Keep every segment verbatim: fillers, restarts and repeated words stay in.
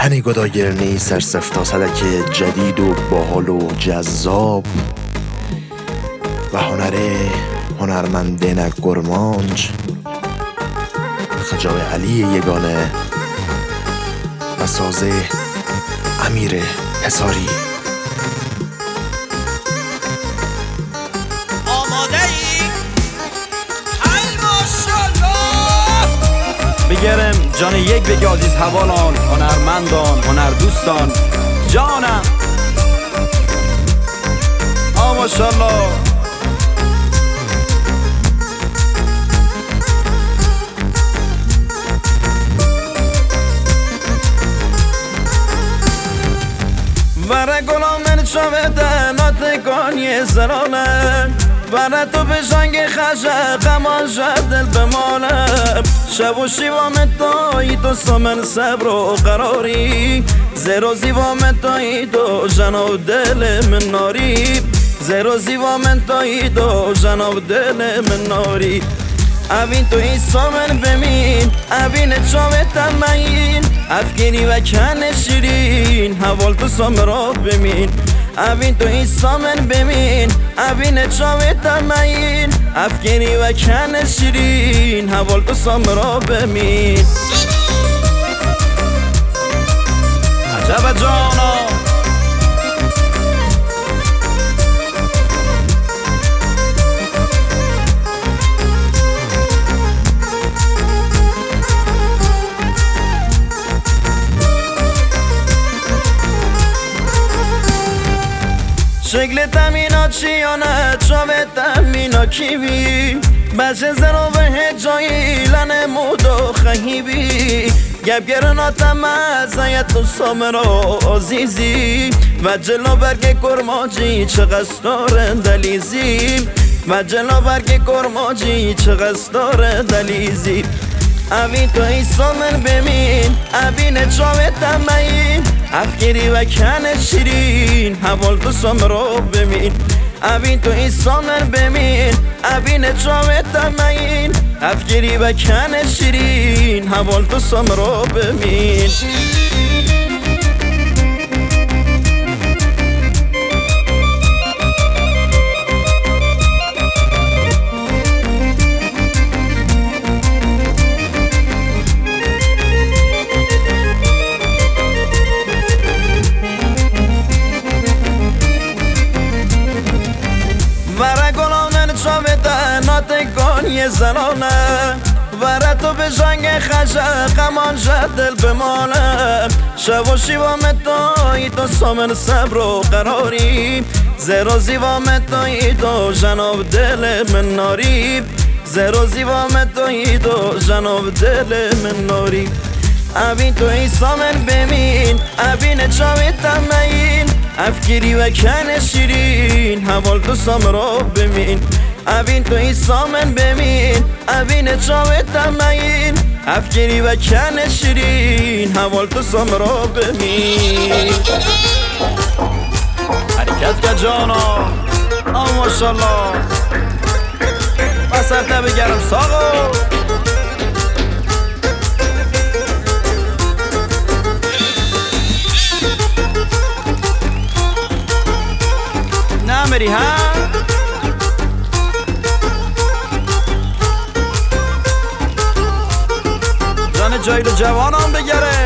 هنی گداگرنی سرسفتا صدک جدید و باحال و جذاب و هنر هنرمندینک گرمانج خجاب علی یگانه و سازه امیر حصاری. آماده ای؟ ای ماشالله. بگرم جان یک بگی عزیز حوالان، هنرمندان، هنردوستان، جانم آ ماشالله. برای گلامن چاوته ناتگانی زرانه، برای تو به جنگ خجه قمان دل بمانه. شب و شیوام تایی تو سامن صبر و قراری، زیرو زیوام تایی تو جناب دل من ناری، زیرو زیوام تایی تو جناب دل من ناری. اوین تو این سامن بمین، اوین چاوه تمین، افگیری و کن شیرین، حوال تو سام را بمین. اوین تو این سامن بمین، اوین چاوه تمین، افگیری و کن شیرین، حوال تو سام را بمین. عجب جانا شکل تمینا چیانه چاوه تمینا کیوی، بچه زرو به جایی لنه مودو خیبی. گب گرنا تمزایت تو سامرا عزیزی، و جلو برگ کرماجی چه قصدار دلیزی، و جلو برگ کرماجی چه قصدار دلیزی. اوین تو ای سامن بمین، اوین چاوه تمین، افگیری و کن شیرین، حوال تو سام را بمین. اوین تو ای سامن بمین، اوین چاوه تمین، افگیری و کن شیرین، حوال تو سام را بمین. ناتگانی زنانه، برای تو به جنگ خجه قمان دل بمانه. شب و شیوام تایی تو سامن صبر و قراری، زیرو زیوام تایی تو جناب دل من ناری، زیرو زیوام تایی تو جناب دل من ناری. اوین تو ای سامن بمین، اوین چاوی تمین، افگیری و کن شیرین، حوال تو سام را بمین. اوین تو این سامن بمین، اوین چاوه تمین، افگیری و کن شیرین، حوال تو سام را بمین. حرکت که جانا آ ماشالله. وسط نبگرم ساقو نمیری ها. جان جای رو جوانان بگره.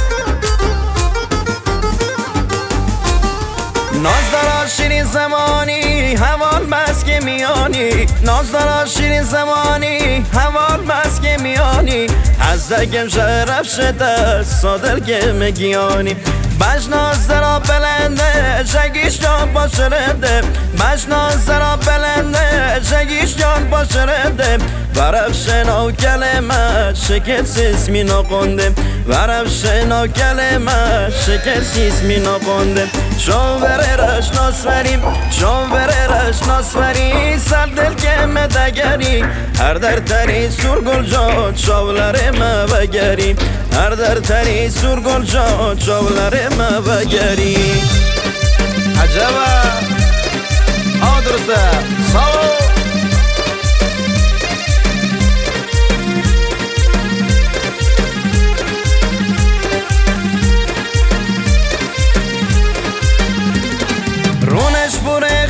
ناز دارا شیرین زمانی، حوال مسک میانی، ناز دارا شیرین زمانی، حوال مسک میانی. از دگم شرف شده سادر گم گیانی، بجناز زرا بلنده جگیش جان باشرده، بجناز زرا بلنده جگیش جان باشرده. ورف شنا کلمه شکل سیسمی نقنده، ورف شنا کلمه شکل سیسمی نقنده. چون بره رش ناسوریم، چون بره رش ناسوری، سر دل که مدگری، هر در تری سرگل جا چاولر ما بگری، هر در تری سرگل جا چاولر ما بگری. عجبه آ درسته ساو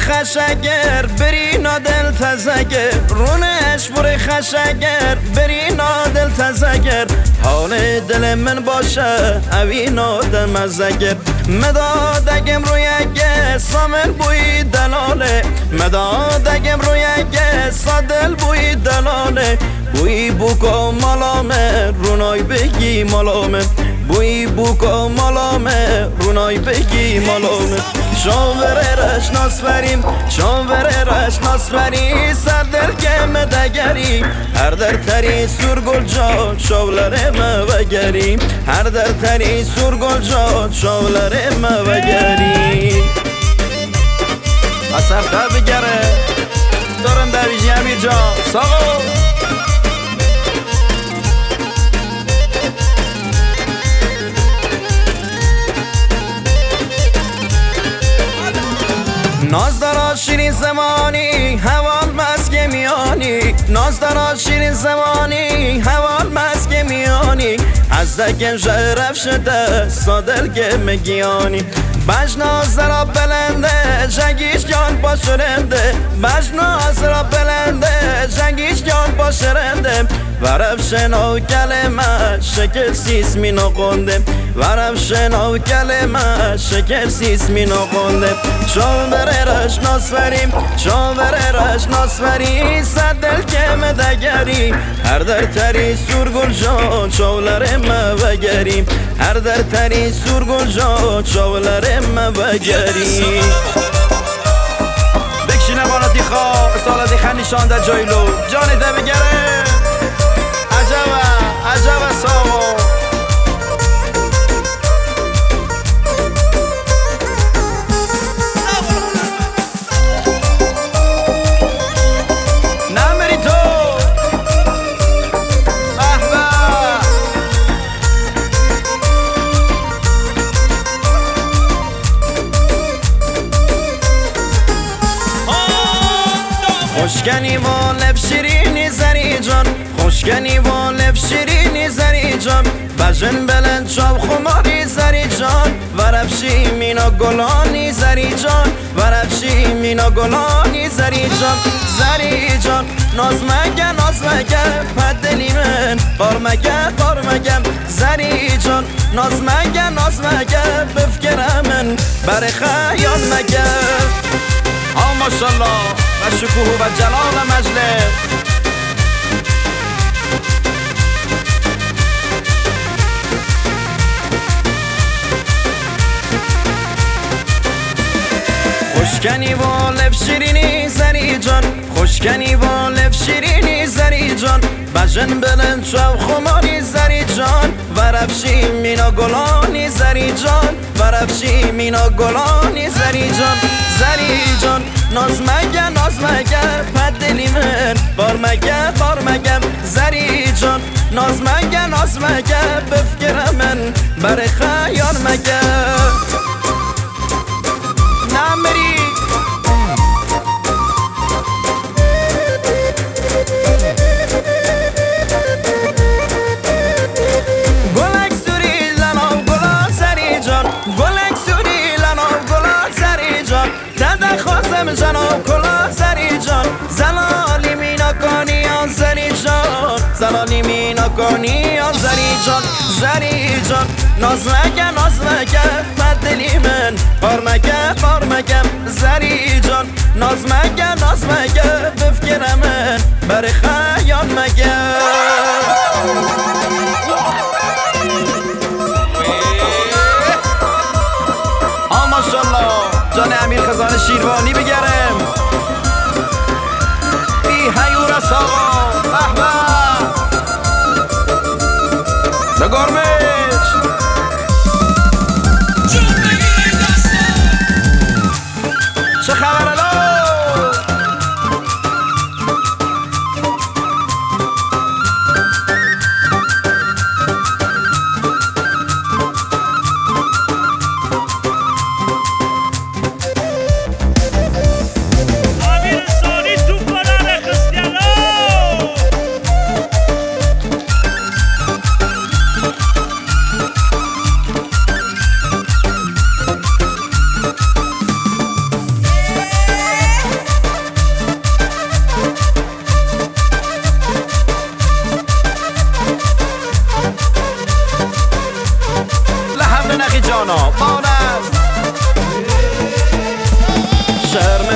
خشگر بری نادل تزگر رونش بری خشگر بری نادل تزگر حال دل من باشه اوی نادل مزگر مدادگم روی اگه سامن بوی دلاله مدادگم روی اگه سادل بوی دلاله بوی بوکو مالامه رونای بگی مالامه بوی بوکو مالامه رونای بگی مالامه شاوره رش ناس بریم شاوره رش ناس بری سر دل که مدگری هر در تری سرگل جا شاولره موگری هر در تری سرگل جا شاولره موگری اصر خواه بگره دارم دویجی امیر جا ساقو ناز دارد شیرین زمانی حوال مسک میانی ناز دارد شیرین زمانی حوال مسک میانی از دکم شرف شده سادل که مگیانی بجناز را بلنده جنگیش جان پاشرنده بجناز را بلنده جنگیش جان پاشرنده ورف شنو کلمه شکل سیس می نقنده ورف شنو کلمه شکل سیس می نقنده چون بره رش ناس بریم چون بره رش ناس بری صدل که مدگری هر در تری سرگل جان چولره موگری هر در تری سرگل جان چولره موگری بکشینه بالاتی خواه سالتی خنیشان در جایلو جانی ده بگره عجبه عجبه سامو نمری تو احبه خوشگنی و لب شیرینی زری جان خوشگنی و لب شیرینی زری جان بجن بلند چاب خماری زری جان ورفشی مینا گلانی زری جان ورفشی مینا گلانی زری جان زری جان ناز مگه ناز مگه پدلی من قار مگه قار مگم زری جان ناز مگه ناز مگه بفکرم من بر خیال مگه آه ماشالله و شکوه و جلال مجلس خوشکنی و لب شیرینی زری جان خوشکنی و لب شیرینی زری جان بجن بلند شو خماری زری جان ورفشی مینا گلانی زری جان ورفشی مینا گلانی زری جان زری جان ناز مگه ناز مگه پدلی من بار مگه بار مگم زری جان ناز مگه ناز مگه بفکرم من بر خیال مگه نمری گلک سوری لنام گلا زری جان گلک سوری لنام گلا زری جان تده خواستم جناب کلا زری جان زلالی مینا کانی آن زری جان زلالی مینا کانی آن زری جان زری جان ناز مگه ناز مگه بدلی من بار مگه بار مگم زری جان ناز مگه ناز مگه بفکرم من بر خیال مگه آه ماشالله جان امیر خزان شیروانی بگرم بی حیور ساقا احبه دگرمش چه خبر الو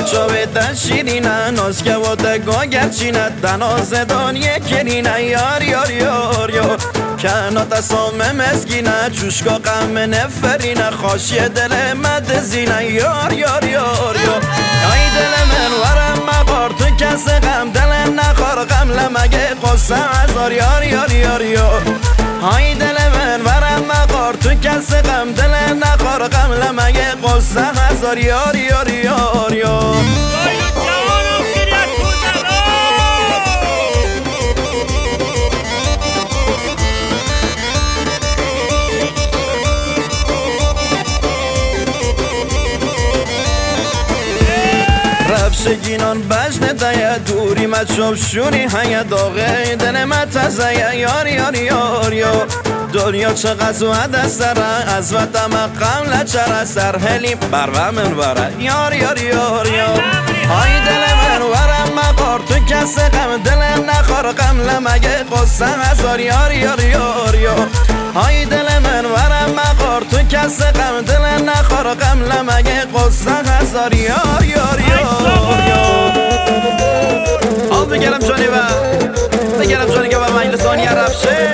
چاوه تشیرینه ناز که و دگاه گرچینه دناز دانیه کرینه یار یار یار یار کنات اسام مسکینه چوشکا غم نفرینه خاشی دل مد زینه یار یار یار یار ای دل من ورم مقار تو کس غم دل نخار غم لمگه قصه هزار یار یار یار یار های دل من ورم مقار تو کس غم دل نخار غم لمگه قصه هزار یار یار یار یار رفشگینان بجن دایه دوری مچوب شونی هنگه داغه دل متزایه یار یار یار یار دنیا چقدر وعده سره از وطم قم لچره سر هلیم بر و من وره یار یار یار یار های دل من ورم مقار تو کس غم دل نخار غم لمگه قصه هزار یار یار یار یار های دل من ورم مقار تو کس غم دل نخار غم لمگه قصه هزار یار یار یار یار آب بگرم جانی و بگرم جانی که و من لسانی رفشه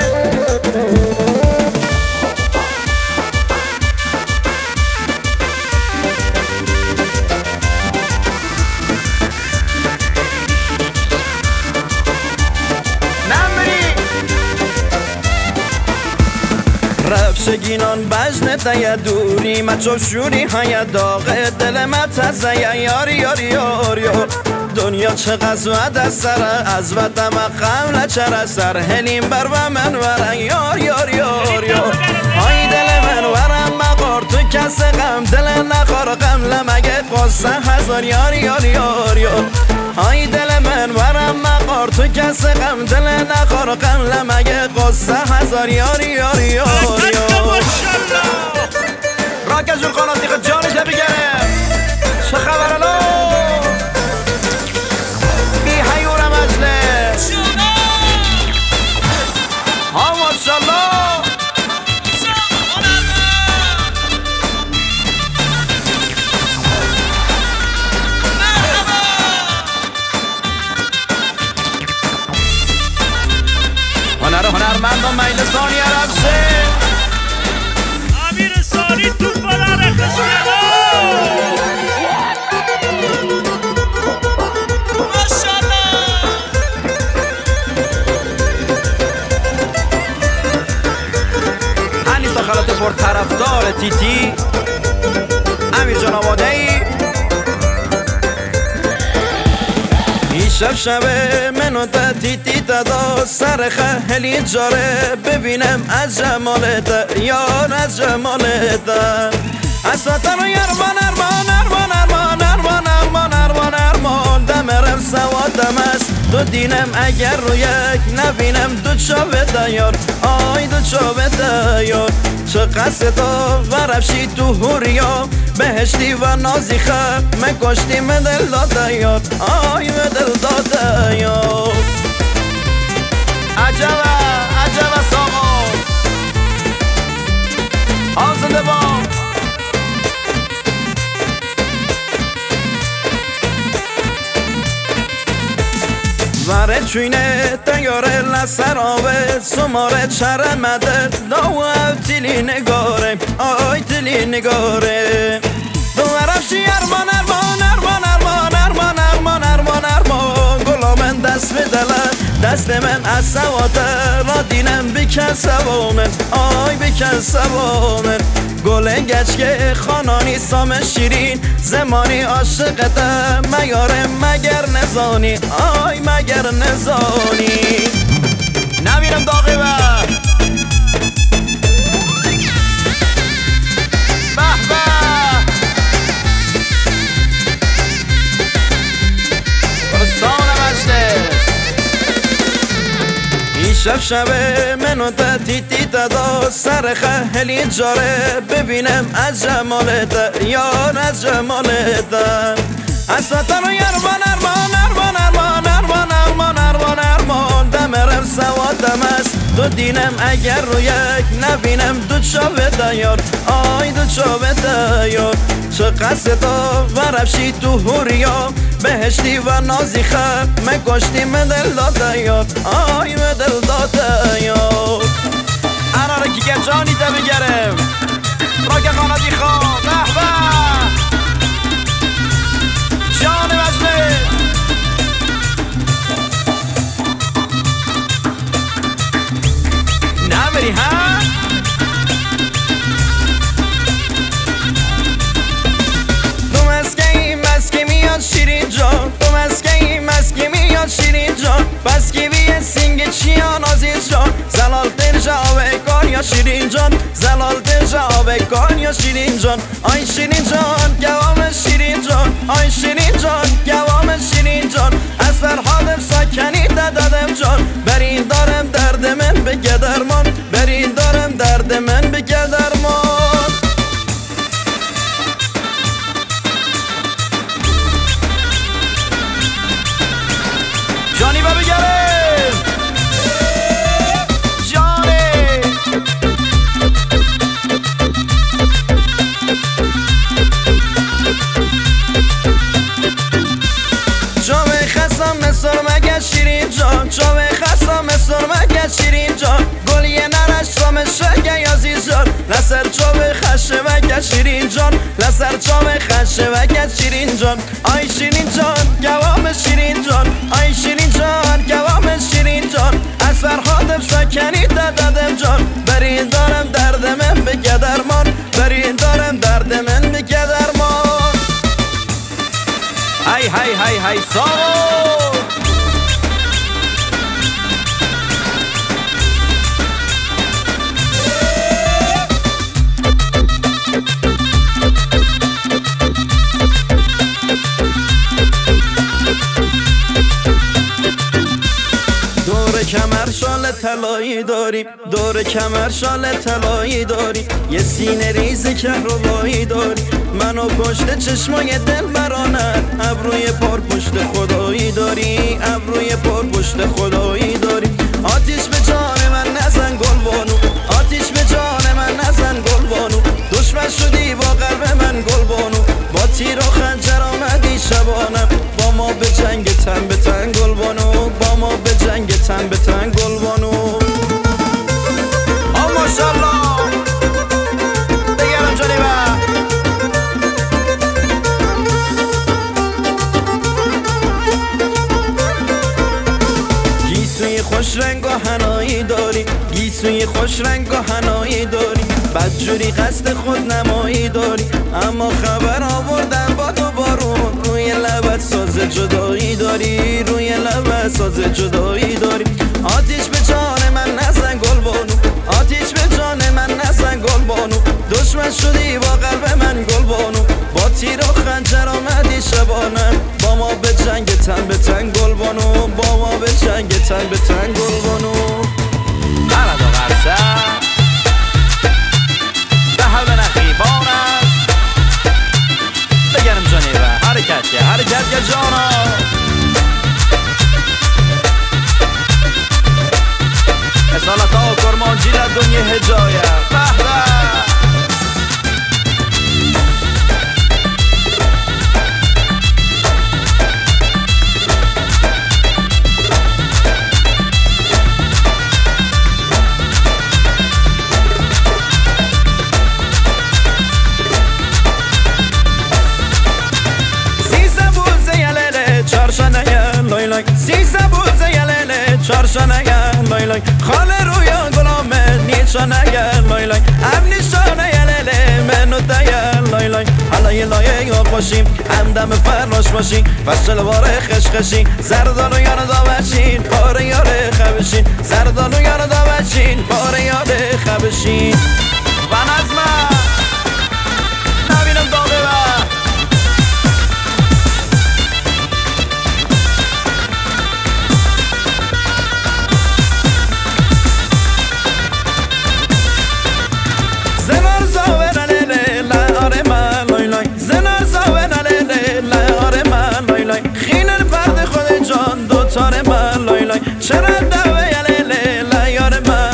رفشگینان بجن دایه دوری مچو شوری های داغه دل متزایه یار یار یار یار دنیا چقدر وعده سره از وطم غم لچره سر هلیم بر و من وره یار یار یار یار های دل من ورم مقار تو کس غم دل نخار غم لمگه قصه هزار یار یار یار یار های دل من ورم مقار تو کس غم دل نخار غم لمگه قصه هزار یار یار یار یار راکه جور قناتی خود جانش بگرم چه خبر الان بی حیور مجلس ها ماشالله هنر هنرمندان میل ثانی عربشه امیر ثانی تو فرار خشیلا ماشاءالله هنیست خلات پر طرفدار تیتی امیر جان آماده ای شب شب منو تا تیتی دادا سر خهلی جاره ببینم از جمالت یار از جمالت از وطن و یرمان ارمان ارمان ارمان ارمان ارمان ارمان ارمان دمرم سوادم است دو دینم اگر رو یک نبینم دو چاوه دیار آی دو چاوه دیار چه قصد تو ورفشی تو هوریا بهشتی و نازیخه من کشتی من دل داده یار آی من دل داده یار عجبه عجبه ساما آزنده با وره چوینه تیاره لسر آوه سماره چرمده داو تیلی نگاره آی تیلی نگاره دو ورفشی ارمان ارمان ارمان ارمان ارمان ارمان ارمان ارمان گلا من دست بدلن دست من از سواته را دینم بکن سوامن آی بکن سوامن گل گچک خانانی سام شیرین زمانی عاشقته میاره مگر نزانی آی مگر نزانی نبینم داغی و به به برستان مجلس این شب شب منو تا تیتی دادا سر خهلی جاره ببینم از جمالت یار از جمالت از وطن و یرمان ارمان ارمان ارمان ارمان ارمان ارمان ارمان دمرم سوادم است تو دینم اگر رو یک نبینم دو چاوه دیار آی دو چاوه دیار چه قصد تو و رفشی تو هوریا بهشتی و نازی خب مگشتی مدل داده یار آی مدل داده یار انا رو که جانی تا بگرم را که خانادی خواب به به جان مجلس نبری ها تو مسکی مسکی میاد شیرین جان تو مسکی مسکی میاد شیرین جان بس که بیه سینگ چیان عزیز جان زلال دل جاوه کن یا شیرین جان زلال دل جاوه کن یا شیرین جان آی شیرین جان گوام شیرین جان آی شیرین جان گوام شیرین جان از فرهادم ساکنی دادم جان بر این دارم درد من بگه درمان بر این دارم درد من بگه درمان جانی با بگرم جانی جامه خستم سرمگه شیرین جان جامه خستم سرمگه شیرین جان گلی نرش جامه شگه عزیز جان لسر جامه خشه وگه شیرین جان لسر جامه خشه وگه شیرین جان آی شیرین جان گوام شیرین جان آی شیرین جان گوام شیرین جان از فرهادم سکنی دادم جان بر این دارم درد من بگه درمان بر این دارم درد من بگه درمان های های های های سامو دور کمر شال طلایی داری دور کمر شال طلایی داری یه سینه ریز کهربایی داری منو پشت چشمای دل برانت ابروی پر پشت خدایی داری ابروی پر پشت خدایی داری آتیش به جان من نزن گلبانو آتیش به جان من نزن گلبانو دشمن شدی با قلب من گلبانو با تیر و خنجر آمدی شبانم با ما به جنگ تن به تن گلبانو با ما به جنگ تن به تن گلبانو آه ماشالله بگرم جانی با گیسوی خوش رنگ و هنایی داری گیسوی خوش رنگ و هنایی داری بدجوری قصد خود نمایی داری اما خبر آوردن با تو بارون روی لبت ساز جدایی داری روی لبت ساز جدایی داری آتیش به جان من نزن گلبانو آتیش به جان من نزن گلبانو دشمن شدی با قلب من گلبانو با تیر و خنجر آمدی شبانم با ما به جنگ تن به تن گلبانو با ما به جنگ تن به تن گلبانو بلد و غرصه به حل نخیبان است بگرم جانی و حرکت که حرکت که جانا اصالت ها کرمان جیل دنیا هجایه به به سیزه بوزه یلله چارشانه گل لای لای خاله رویا گلامه نیچانه گل لای لای ام نیشانه یلله منو دیل لای لای حالا یه لایه یا باشیم همدم فراش باشیم فشل واره خشخشین زردالو یارو دابشین پاره یاره خبشین زردالو یارو دابشین پاره یاره خبشین و نظمه نبینم داغه و چرا دوه یلیله لیار من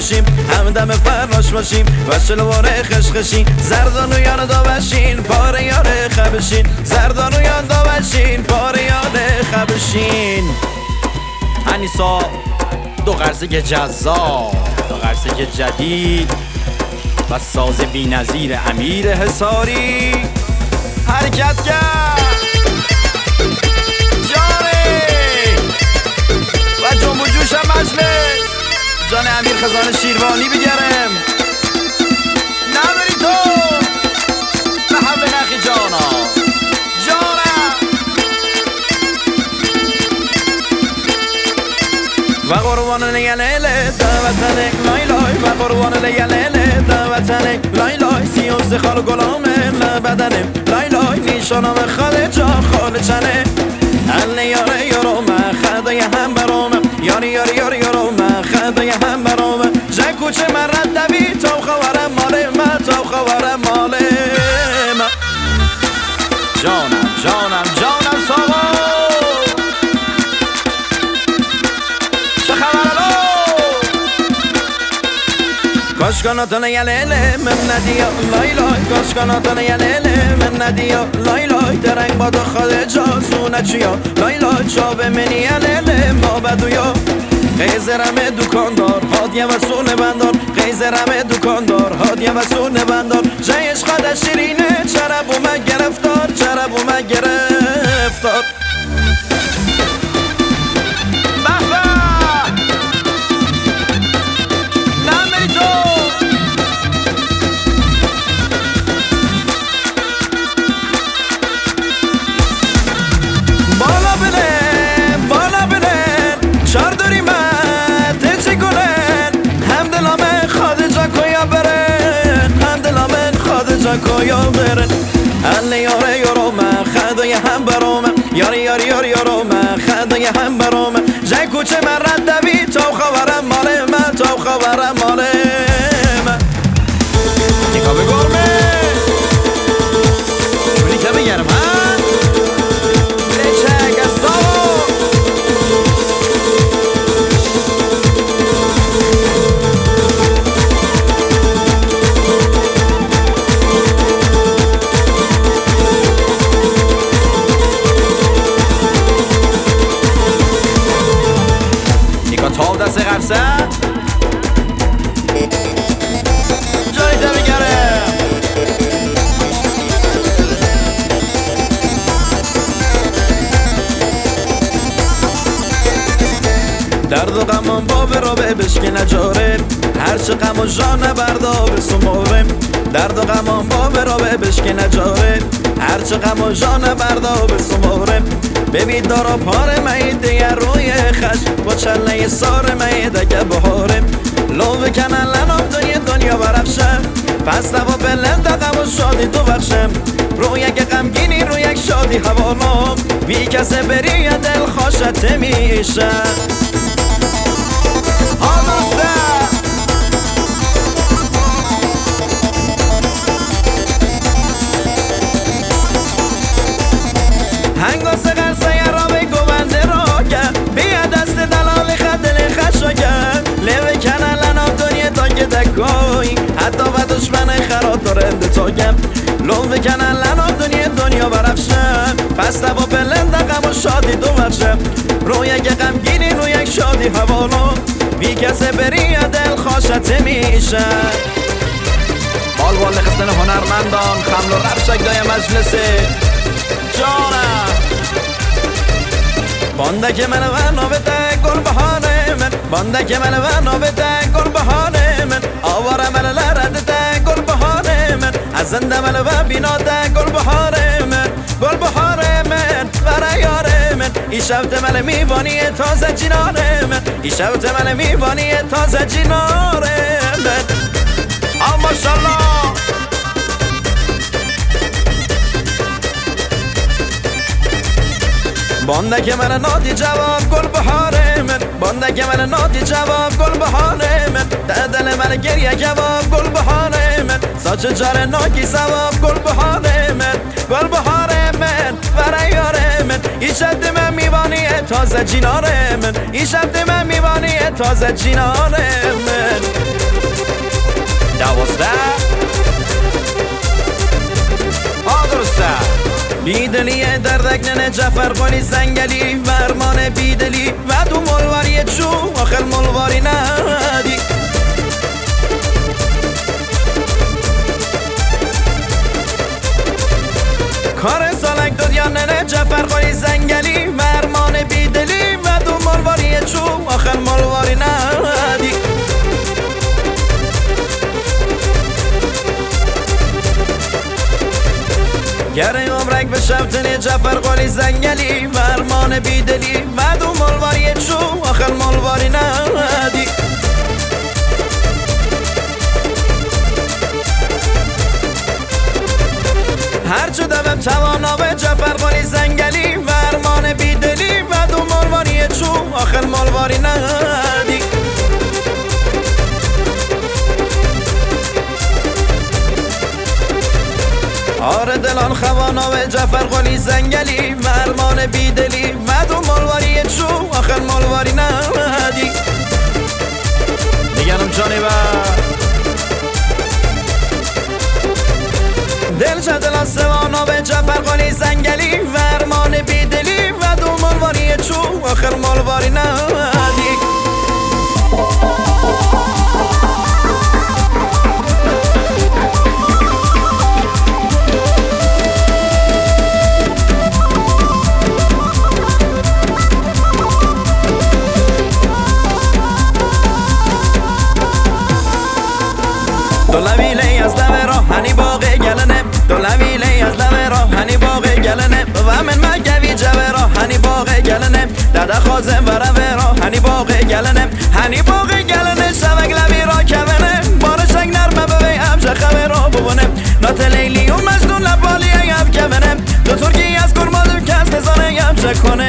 باشیم، همدم فراش باشیم و شلوار خشخشین، زردانویان داوشین پاره یار خبشین، زردانویان داوشین پاره یار خبشین. انیسا دو قرصه جذاب، دو قرصه جدید و ساز بی نظیر امیر حصاری حرکت کرد. جانه و جنب و جوش مجلس جان امیر خزان شیروانی بگرم نداری تو به حول نخی جانا جانم و قربان لیلیله دا وطنه لای لای و قربان لیلیله دا وطنه لای لای سیوز خال گلامه لبدنه لای لای نیشانم خاله جا خاله چنه هل یاره یارو من خدای هم برامه یاری یاری یاری یارو من خدای هم برامه جن کوچه من ردوی تا خوارم ماله من تا خوارم ماله من جانم جانم جانم ساقا چه خبر الو کاشکاناتان یلیله من ندیا لای لای کاشکاناتان یلیله من ندیا لای لای درنگ با داخل جازونه چیا لای لای چاوه منی یلیله ما بدویا قیزرم دکاندار هادیه و سونه بندار قیزرم دکاندار هادیه و سونه بندار جایش خدا شیرینه چرب و من گرفتار چرب و من گرفتار کویا برن هل یاره یارو من خدای هم برامه یاری یاری یاری یارو من خدای هم برامه جای کوچه من ردوی تا خوارم ماله من تا خوارم ماله من نیکا بگرمه چونی که بگرم من بچه گستاو تا دست قرصه جایی ده بگرم درد و غمان با برابه بشکه نجاره هرچه غم و جان بردا به سماره درد و غمان با برابه بشکه نجاره هرچه غم و جان بردا به سماره ببین دارا پاره میده روی خش با چله سار میده که بهاره لو بکنن لنام دنیا دنیا برفشم پس دوا بلند غم و شادی تو بخشم رو یک غمگینی رو یک شادی حوالام بی کسه بری دل خوشت میشه آمسته هنگاس قرصه را به گونده را گه بیا دست دلال خدل خشاگه لیوه کنن لنام دنیا تانگه دکایی حتی و دشمن خراب دارنده تاگم لون بکنن لنام دنیا دنیا برفشم پس دوا بلند غم و شادی دو بخشم رو یک غمگینی رو یک شادی حوالو بی کسه بری دل خوشت میشه حال وال خستن هنرمندان خمل و رفشک دای مجلسه جانم بانده که من و نابته گل بهانه من بانده که من و نابته گل بهانه من آواره من لرده گل بهانه من از زنده من و بیناده گل بهانه من گل بهانه من برای یاره من ای شبت من میوانی تازه جینانه من ای شبت من میوانی تازه جینانه من آه ماشالله بانده که من نادی جواب گل بهاره من بانده که من نادی جواب گل بهاره من ده دل من گریه جواب گل بهاره من ساچ جار ناکی ثواب گل بهاره من گل بهاره من برای یاره من من این شب من میوانی تازه جینار من این شب من میوانی تازه جینار من دوازده ها درسته بیدلی دردک ننه جفر قلی زنگلی ورمان بیدلی و تو ملواری چو آخر ملواری ندی کار سالک داد یا ننه جفر قلی زنگلی ورمان بیدلی و تو ملواری چو آخر ملواری ندی گره عمرک به شبتنی جفر قلی زنگلی ورمان بیدلی و دو ملواری چو آخر ملواری ندی هرچو دوم توانا به جفر قلی زنگلی ورمان بیدلی و دو ملواری چو آخر ملواری ندی آره دلان خوانا و جفر قلی زنگلی ورمان بیدلی و دو ملواری چو آخر ملواری ندی میگنم جانی با دل چه دلان سوانا و جفر قلی زنگلی ورمان بیدلی و دو ملواری چو آخر ملواری ندی دولویلی از لب راه هنی باغ گلنه دولویلی از لب راه هنی باغ گلنه و من مگوی جبه راه هنی باغ گلنه دادا خازم و رو راه هنی باغ گلنه هنی باغ گلنه شوک لبی را کبنه بارشک نرمه ببی امشه خبه را ببونه نات لیلی و مجنون لبالی اب کبنه دو ترکی از کرمادم کس نزانه امشه کنه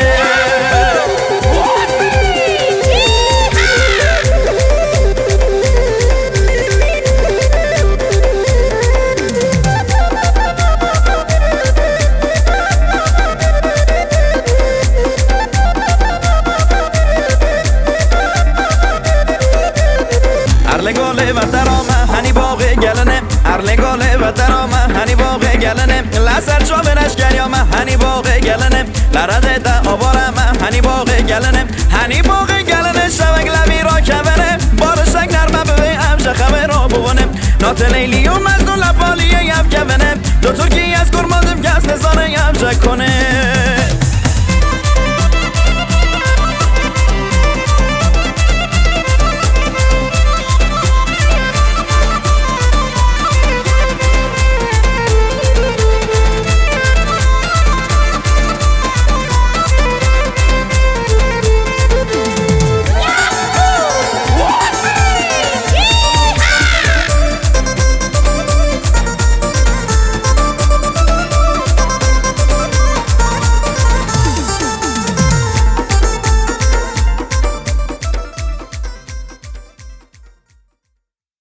ارلگاله و درامه هنی باغ گلنه ارلگاله و درامه هنی باغ گلنه لسر چابنش گریامه هنی باغ گلنه لرده ده آبارمه هنی باغ گلنه هنی باغ گلنه شوک لبی را کبنه بارشک نرمه ببی امشه خبه را ببونه نات لیلی و مجنون لبالی اب کبنه دو ترکی از کرمادم کس نزانه امشه کنه